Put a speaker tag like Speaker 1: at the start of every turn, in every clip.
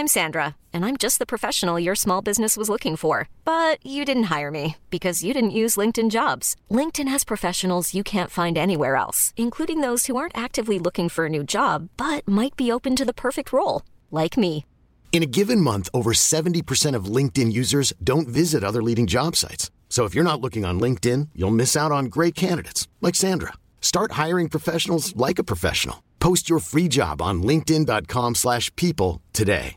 Speaker 1: I'm Sandra, and I'm just the professional your small business was looking for. But you didn't hire me because you didn't use LinkedIn Jobs. LinkedIn has professionals you can't find anywhere else, including those who aren't actively looking for a new job, but might be open to the perfect role, like me.
Speaker 2: In a given month, over 70% of LinkedIn users don't visit other leading job sites. So if you're not looking on LinkedIn, you'll miss out on great candidates like Sandra. Start hiring professionals like a professional. Post your free job on linkedin.com/people today.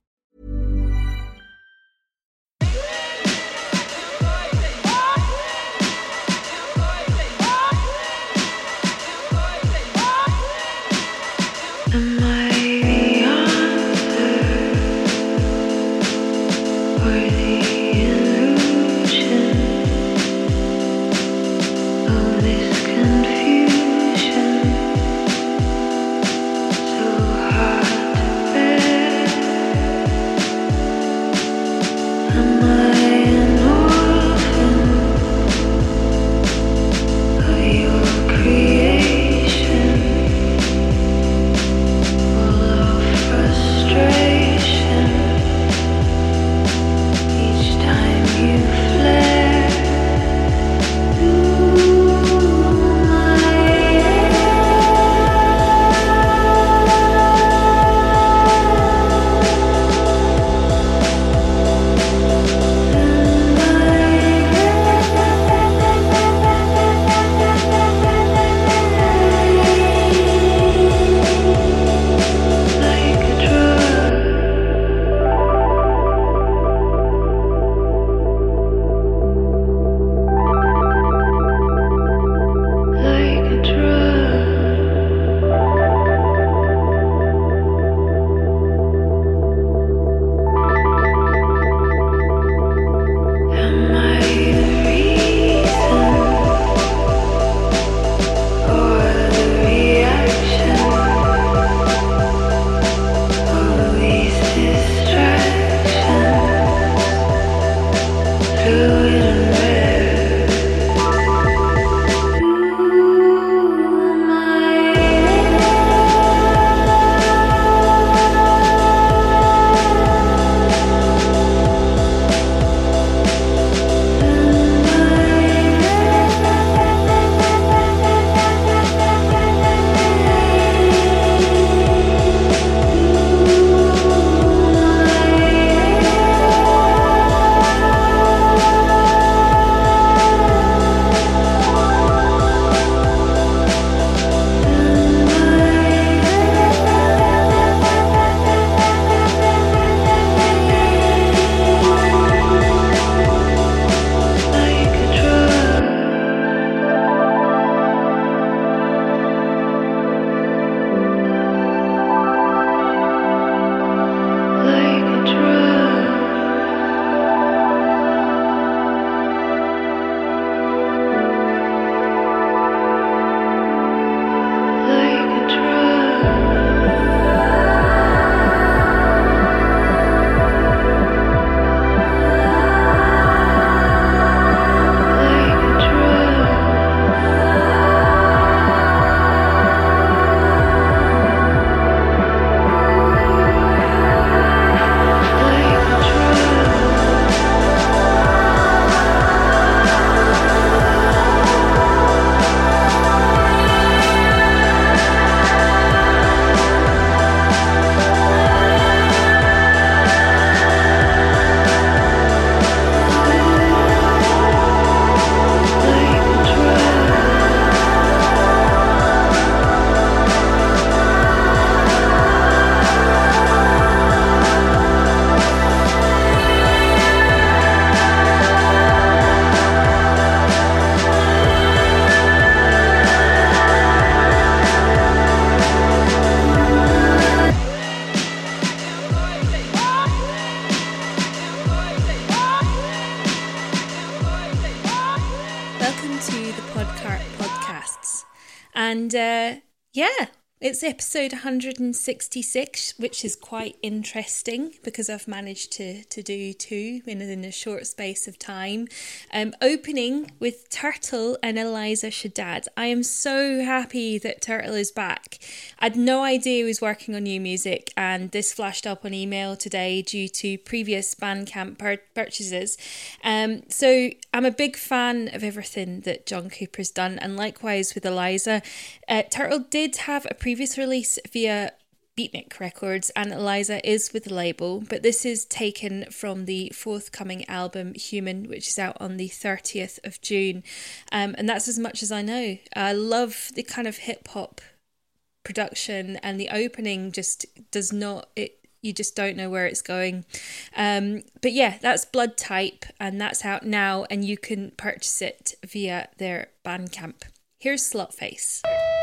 Speaker 3: Welcome to the Podcart Podcasts. And yeah, It's episode 166, which is quite interesting because I've managed to do two in a short space of time. Opening with Turtle and Eliza Shaddad. I am so happy that Turtle is back. I had no idea he was working on new music, and this flashed up on email today due to previous Bandcamp purchases. So I'm a big fan of everything that John Cooper's done, and likewise with Eliza. Turtle did have a previous release via Beatnik Records, and Eliza is with the label, but this is taken from the forthcoming album Human, which is out on the 30th of June, and that's as much as I know. I love the kind of hip-hop production, and the opening just does not... You just don't know where it's going. But yeah, that's Blood Type, and that's out now, and you can purchase it via their Bandcamp. Here's Slutface.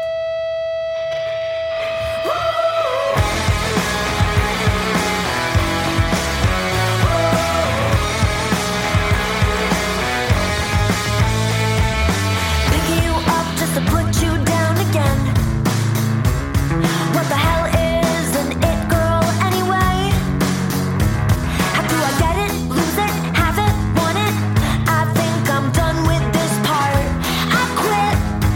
Speaker 4: Picking you up just to put you down again. What the hell is an it girl anyway? How do I get it, lose it, have it, want it? I think I'm done with this part. I quit.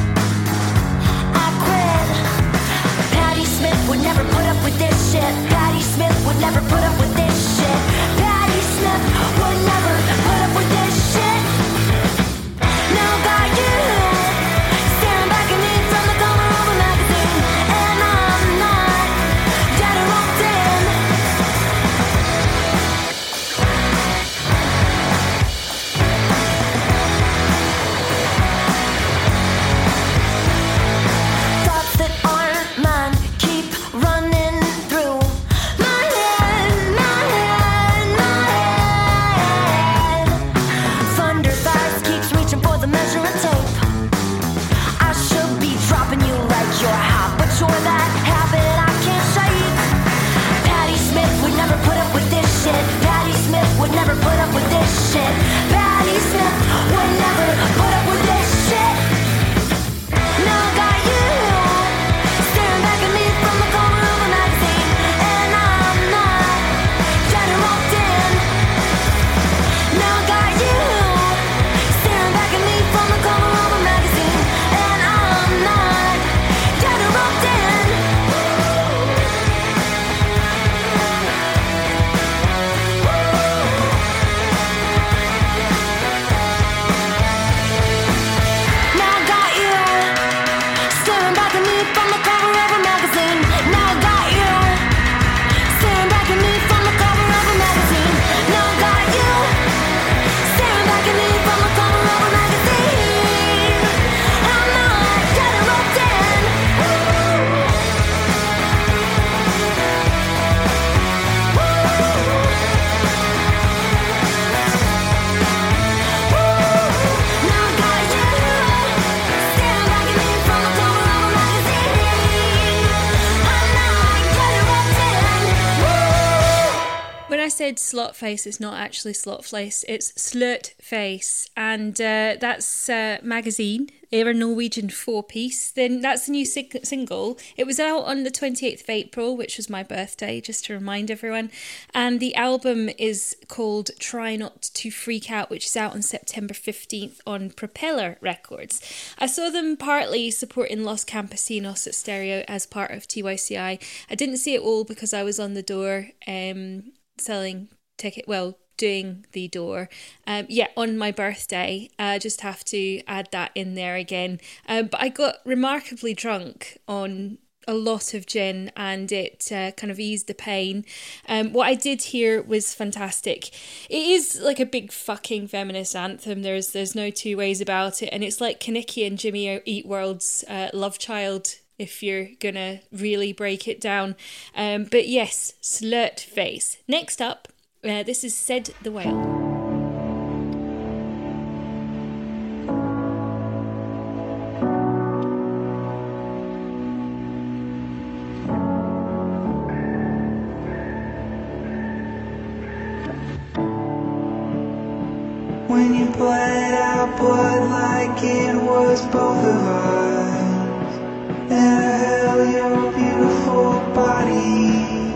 Speaker 4: Patti Smith would never put up with this shit. Patti Smith would never put up with this shit. Patti Smith would never put up with this shit. Now got you staring back at me from the cover of a magazine, and I'm not dead or locked in. Thoughts that aren't mine keep running through my head, my head, my head. Thunder fires keeps reaching for the measuring tape. I should be dropping you like you're hot, but you're that habit I can't shake. Patti Smith would never put up with this shit. Patti Smith would never put up with this shit. Patti Smith would never put up with this shit. Now I got you staring back at me from the cover of a magazine, and I'm not dead or locked in. Now I got you staring back at me from the cover of a magazine, and I'm not dead or locked in. Now I got you staring back at me from the cover of a magazine. Now I got you staring back at me from the cover of a magazine. Now I got you staring back at me from the cover of a magazine. I'm not dead or locked in. Now I got you staring back at me from the cover of a magazine. I'm not dead or locked in.
Speaker 3: When I said Slotface, it's not actually Slotface, it's Slurtface, and that's Magazine. They're a Norwegian four-piece. Then that's the new single. It was out on the 28th of April, which was my birthday, just to remind everyone. And the album is called Try Not to Freak Out, which is out on September 15th on Propeller Records. I saw them partly supporting Los Campesinos at Stereo as part of TYCI. I didn't see it all because I was on the door selling doing the door on my birthday. Just have to add that in there again, but I got remarkably drunk on a lot of gin, and it kind of eased the pain. What I did hear was fantastic. It is like a big fucking feminist anthem. There's no two ways about it, and it's like Kaniki and Jimmy Eat World's Love Child, if you're gonna really break it down. But yes, Slurtface. Next up, this is Said the Whale.
Speaker 5: When you bled out blood like it was both of us, and I held your body.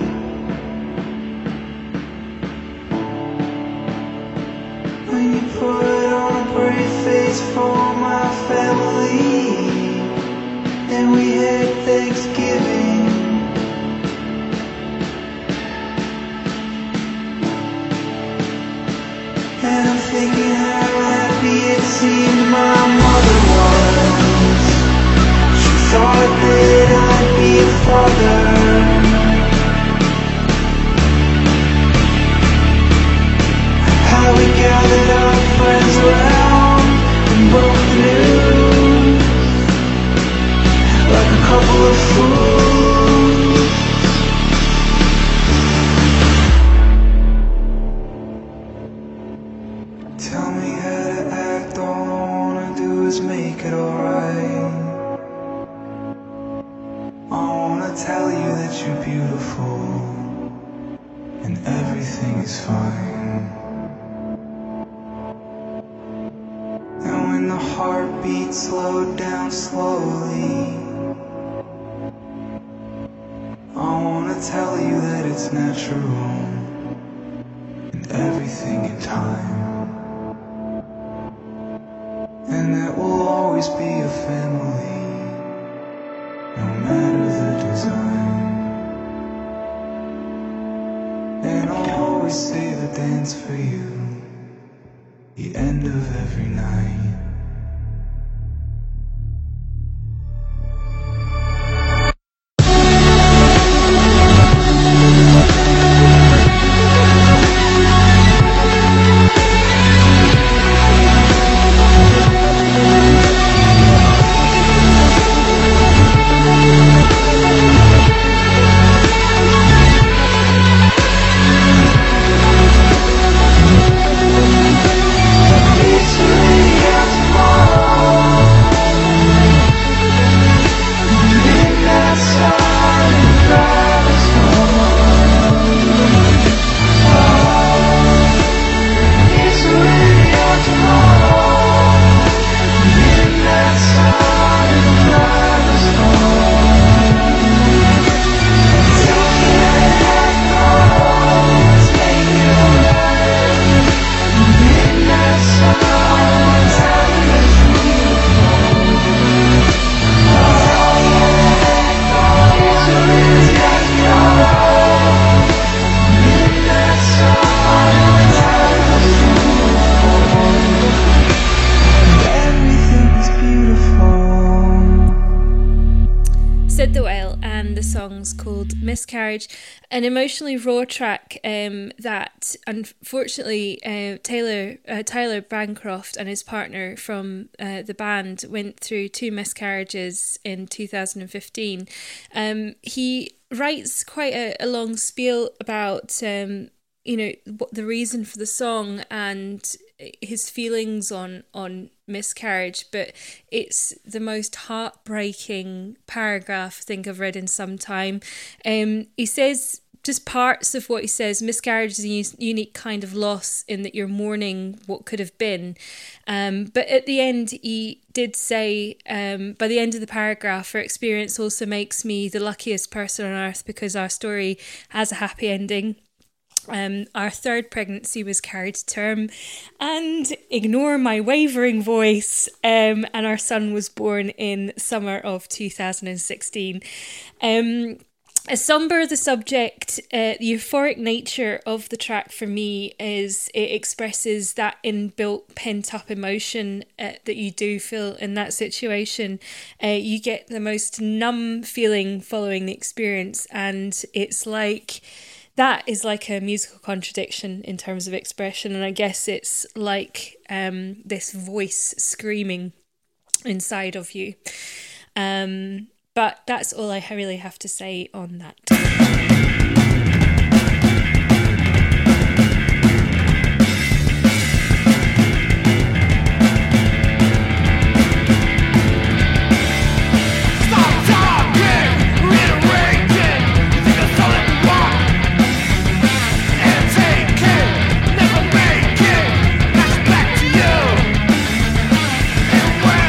Speaker 5: When you put on a brave face for my family, and we had Thanksgiving. And I'm thinking how happy it seemed my mother was. She thought that I'd be a father. How we gathered our friends around and broke the news like a couple of fools. Tell me how to act, all I wanna do is make it alright. I wanna tell you that you're beautiful and everything is fine. And when the heartbeat slowed down slowly, I wanna tell you that it's natural and everything in time. And that we'll always be a family, no matter the design. And I'll always save a dance for you, the end of every night.
Speaker 3: Sid the Whale, and the song's called Miscarriage, an emotionally raw track that unfortunately Tyler Bancroft and his partner from the band went through 2 miscarriages in 2015. He writes quite a long spiel about what the reason for the song and his feelings on miscarriage, but it's the most heartbreaking paragraph I think I've read in some time. He says, just parts of what he says: miscarriage is a unique kind of loss in that you're mourning what could have been. But at the end, he did say, by the end of the paragraph, our experience also makes me the luckiest person on earth because our story has a happy ending. Our 3rd pregnancy was carried to term, and ignore my wavering voice, and our son was born in summer of 2016. As somber the subject, the euphoric nature of the track for me is it expresses that inbuilt pent-up emotion that you do feel in that situation. You get the most numb feeling following the experience, and it's like... that is like a musical contradiction in terms of expression, and I guess it's like this voice screaming inside of you. But that's all I really have to say on that.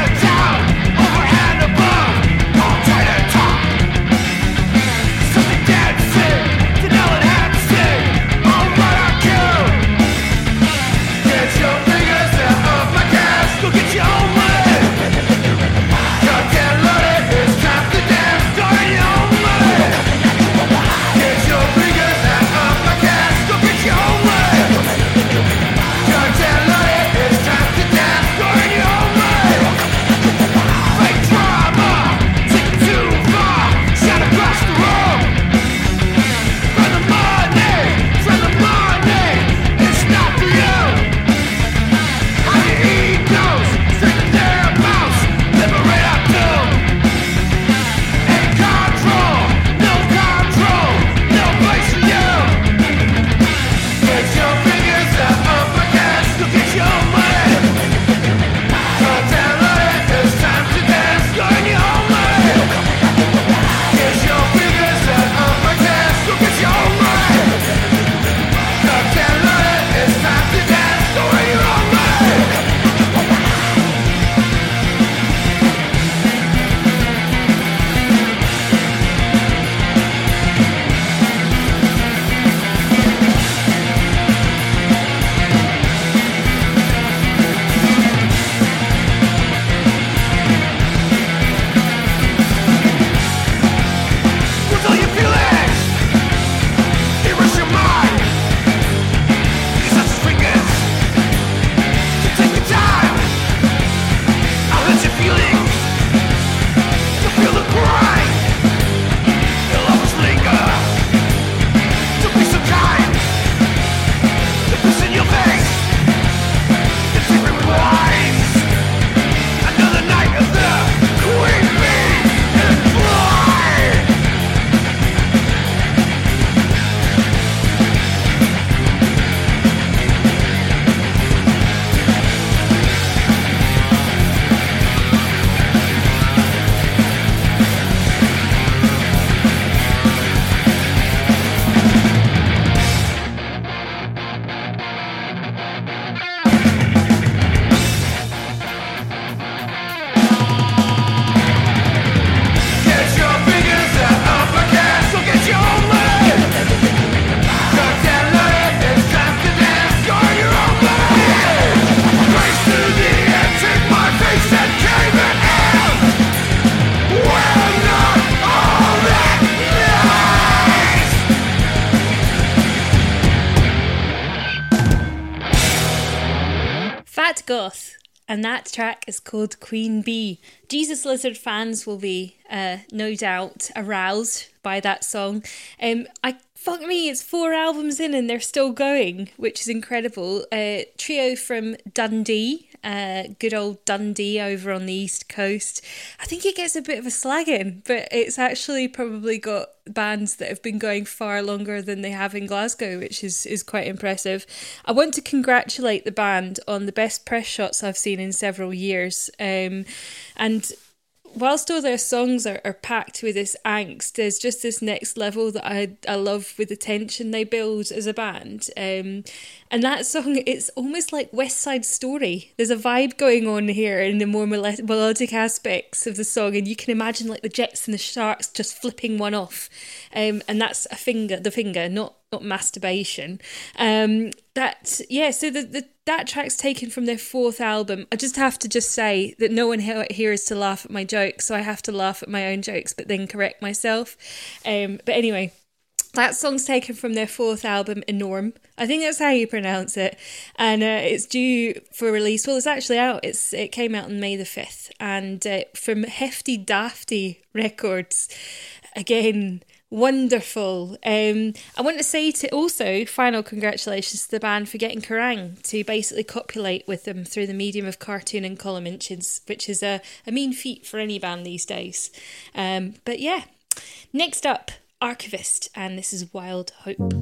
Speaker 6: Something
Speaker 3: Cat Goth, and that track is called Queen Bee. Jesus Lizard fans will be no doubt aroused by that song. Fuck me, it's 4 albums in and they're still going, which is incredible. Trio from Dundee, good old Dundee over on the East Coast. I think it gets a bit of a slagging, but it's actually probably got bands that have been going far longer than they have in Glasgow, which is quite impressive. I want to congratulate the band on the best press shots I've seen in several years. And whilst all their songs are packed with this angst, there's just this next level that I love with the tension they build as a band. And that song, it's almost like West Side Story. There's a vibe going on here in the more melodic aspects of the song, and you can imagine like the Jets and the Sharks just flipping one off. And that's the finger, not masturbation. That track's taken from their 4th album. I just have to say that no one here is to laugh at my jokes, so I have to laugh at my own jokes but then correct myself. But anyway, that song's taken from their 4th album, Enorm. I think that's how you pronounce it. And it's due for release. Well, it's actually out. It came out on May the 5th. And from Hefty Dafty Records. Again, wonderful. I want to say final congratulations to the band for getting Kerrang to basically copulate with them through the medium of cartoon and column inches, which is a mean feat for any band these days. But yeah, next up, Archivist, and this is Wild Hope.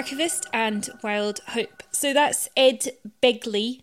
Speaker 3: Archivist and Wild Hope. So that's Ed Begley.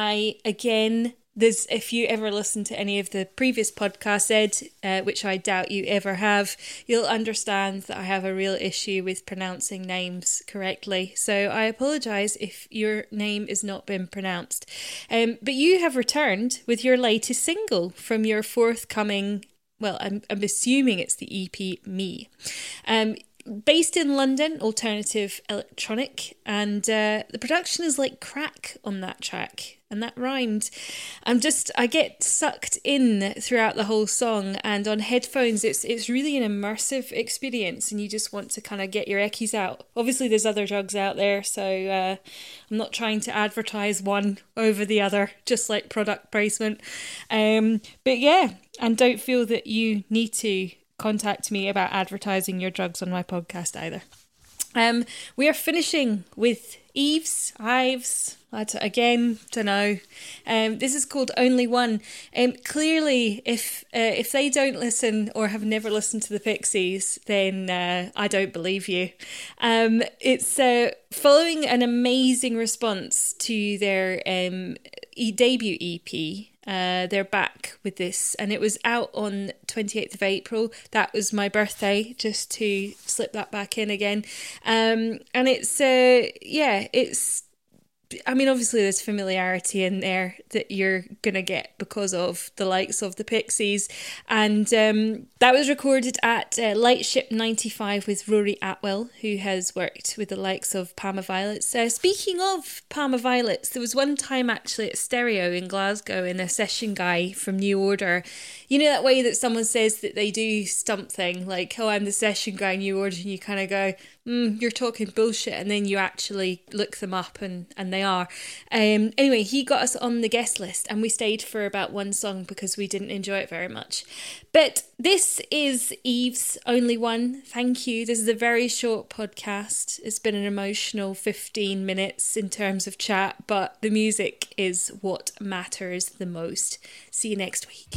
Speaker 3: If you ever listen to any of the previous podcasts, Ed, which I doubt you ever have, you'll understand that I have a real issue with pronouncing names correctly. So I apologise if your name has not been pronounced. But you have returned with your latest single from your forthcoming, well, I'm assuming it's the EP Me. Based in London, alternative electronic, and the production is like crack on that track. And that rhymed. I get sucked in throughout the whole song, and on headphones it's really an immersive experience, and you just want to kind of get your eckies out. Obviously there's other drugs out there, so I'm not trying to advertise one over the other, just like product placement. But yeah, and don't feel that you need to contact me about advertising your drugs on my podcast either. We are finishing with Ives. I don't know. This is called Only One. Clearly, if they don't listen or have never listened to the Pixies, then I don't believe you. It's following an amazing response to their debut EP. They're back with this, and it was out on 28th of April. That was my birthday, just to slip that back in again. And it's obviously there's familiarity in there that you're going to get because of the likes of the Pixies. And that was recorded at Lightship 95 with Rory Atwell, who has worked with the likes of Parma Violets. Speaking of Parma Violets, there was one time actually at Stereo in Glasgow, and a session guy from New Order, you know that way that someone says that they do something, like, oh, I'm the session guy in New Order, and you kind of go, you're talking bullshit, and then you actually look them up and they are. Anyway, he got us on the guest list, and we stayed for about one song because we didn't enjoy it very much. But this is Eve's Only One. Thank you. This is a very short podcast. It's been an emotional 15 minutes in terms of chat, but the music is what matters the most. See you next week.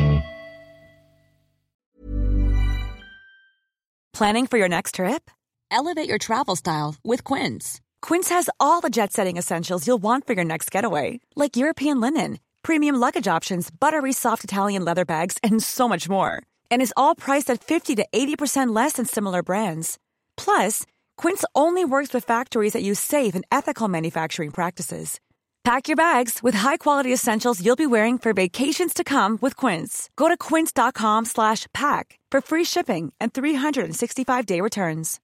Speaker 6: Planning for your next trip? Elevate your travel style with Quince.
Speaker 7: Quince has all the jet-setting essentials you'll want for your next getaway, like European linen, premium luggage options, buttery soft Italian leather bags, and so much more. And is all priced at 50 to 80% less than similar brands. Plus, Quince only works with factories that use safe and ethical manufacturing practices. Pack your bags with high-quality essentials you'll be wearing for vacations to come with Quince. Go to quince.com/pack for free shipping and 365-day returns.